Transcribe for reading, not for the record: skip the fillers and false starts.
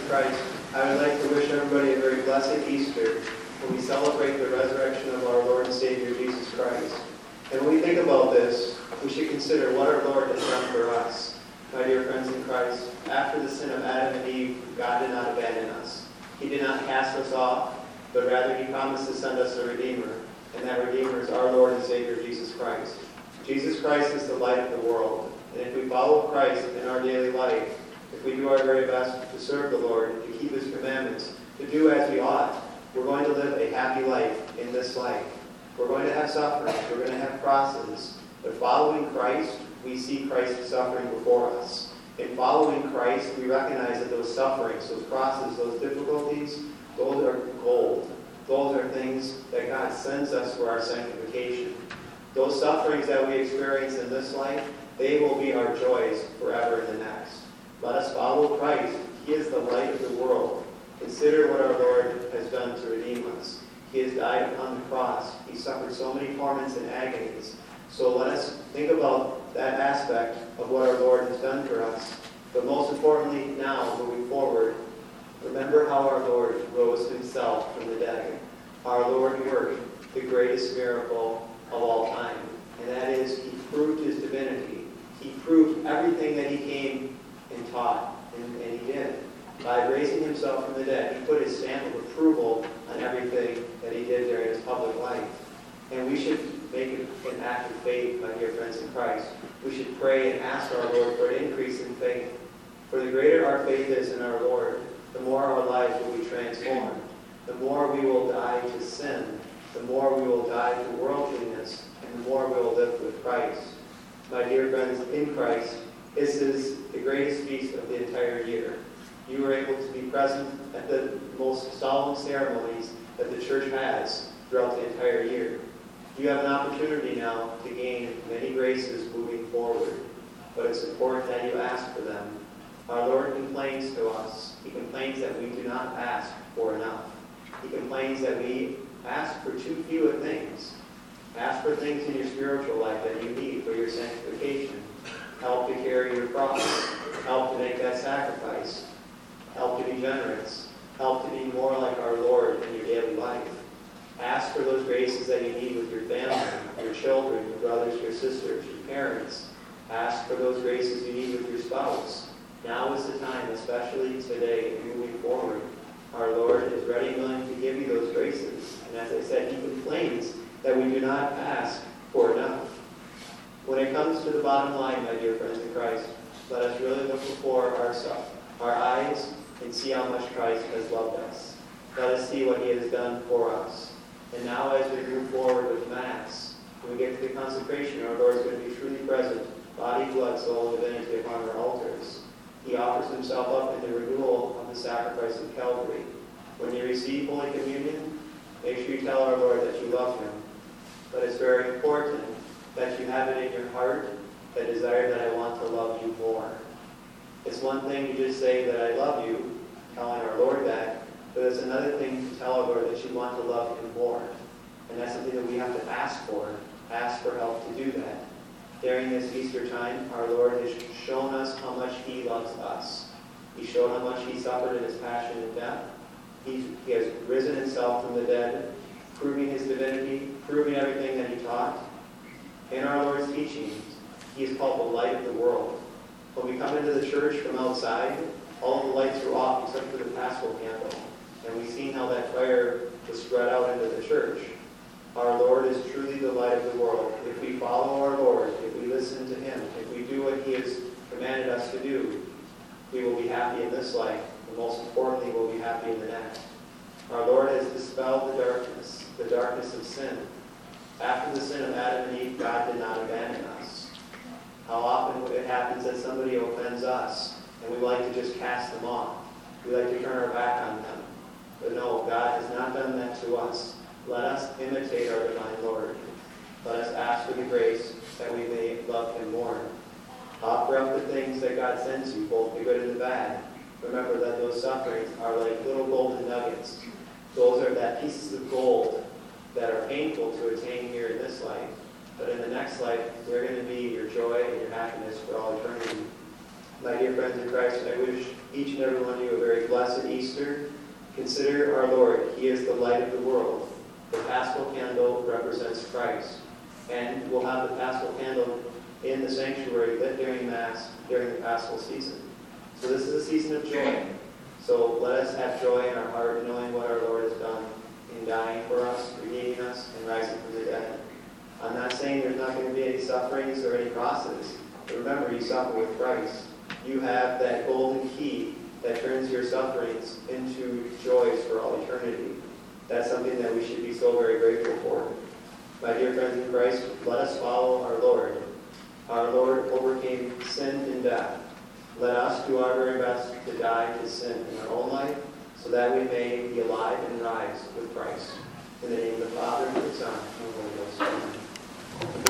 Christ, I would like to wish everybody a very blessed Easter when we celebrate the resurrection of our Lord and Savior Jesus Christ. And when we think about this, we should consider what our Lord has done for us. My dear friends in Christ, after the sin of Adam and Eve, God did not abandon us. He did not cast us off, but rather He promised to send us a Redeemer, and that Redeemer is our Lord and Savior Jesus Christ. Jesus Christ is the light of the world, and if we follow Christ in our daily life, if we do our very best to serve the Lord, to keep His commandments, to do as we ought, we're going to live a happy life in this life. We're going to have suffering, we're going to have crosses, but following Christ, we see Christ's suffering before us. In following Christ, we recognize that those sufferings, those crosses, those difficulties, those are gold. Those are things that God sends us for our sanctification. Those sufferings that we experience in this life, they will be our joys forever in the next. Let us follow Christ. He is the light of the world. Consider what our Lord has done to redeem us. He has died upon the cross. He suffered so many torments and agonies. So let us think about that aspect of what our Lord has done for us. But most importantly, now, moving forward, remember how our Lord rose Himself from the dead. Our Lord worked the greatest miracle of all time. And that is, He proved His divinity. He proved everything that He came and taught. And He did. By raising Himself from the dead, He put His stamp of approval on everything that He did during His public life. And we should make it an act of faith, my dear friends in Christ. We should pray and ask our Lord for an increase in faith. For the greater our faith is in our Lord, the more our lives will be transformed. The more we will die to sin, the more we will die to worldliness, and the more we will live with Christ. My dear friends in Christ, this is the greatest feast of the entire year. You are able to be present at the most solemn ceremonies that the church has throughout the entire year. You have an opportunity now to gain many graces moving forward, but it's important that you ask for them. Our Lord complains to us. He complains that we do not ask for enough. He complains that we ask for too few of things. Ask for things in your spiritual life that you need for your sanctification. Help to carry your cross. Help to make that sacrifice. Help to be generous. Help to be more like our Lord in your daily life. Ask for those graces that you need with your family, your children, your brothers, your sisters, your parents. Ask for those graces you need with your spouse. Now is the time, especially today and moving forward. Our Lord is ready and willing to give you those graces. And as I said, He complains that we do not ask for enough. When it comes to the bottom line, my dear friends in Christ, let us really look before our eyes and see how much Christ has loved us. Let us see what He has done for us. And now as we move forward with Mass, when we get to the consecration, our Lord is going to be truly present, body, blood, soul, and divinity upon our altars. He offers Himself up in the renewal of the sacrifice of Calvary. When you receive Holy Communion, make sure you tell our Lord that you love Him. But it's very important that you have it in your heart, that desire that I want to love you more. It's one thing to just say that I love you, telling our Lord that, but it's another thing to tell our Lord that you want to love Him more. And that's something that we have to ask for help to do that. During this Easter time, our Lord has shown us how much He loves us. He showed how much He suffered in His passion and death. He has risen Himself from the dead, proving His divinity, proving everything that He taught. In our Lord's teachings, He is called the light of the world. When we come into the church from outside, all of the lights are off except for the Paschal candle. And we've seen how that fire was spread out into the church. Our Lord is truly the light of the world. If we follow our Lord, if we listen to Him, if we do what He has commanded us to do, we will be happy in this life, and most importantly, we'll be happy in the next. Our Lord has dispelled the darkness of sin. After the sin of Adam and Eve, God did not abandon us. How often it happens that somebody offends us, and we like to just cast them off. We like to turn our back on them. But no, God has not done that to us. Let us imitate our divine Lord. Let us ask for the grace that we may love Him more. Offer up the things that God sends you, both the good and the bad. Remember that those sufferings are like little golden nuggets. Those are that pieces of gold that are painful to attain here in this life. But in the next life, they're going to be your joy and your happiness for all eternity. My dear friends in Christ, I wish each and every one of you a very blessed Easter. Consider our Lord. He is the light of the world. The Paschal candle represents Christ. And we'll have the Paschal candle in the sanctuary lit during Mass during the Paschal season. So this is a season of joy. So let us have joy in our heart knowing what our Lord has done in dying for us, redeeming us, and rising from the dead. I'm not saying there's not going to be any sufferings or any crosses. But remember, you suffer with Christ. You have that golden key that turns your sufferings into joys for all eternity. That's something that we should be so very grateful for. My dear friends in Christ, let us follow our Lord. Our Lord overcame sin and death. Let us do our very best to die to sin in our own life so that we may be alive and rise with Christ. In the name of the Father, and the Son, and the Holy Ghost. Amen.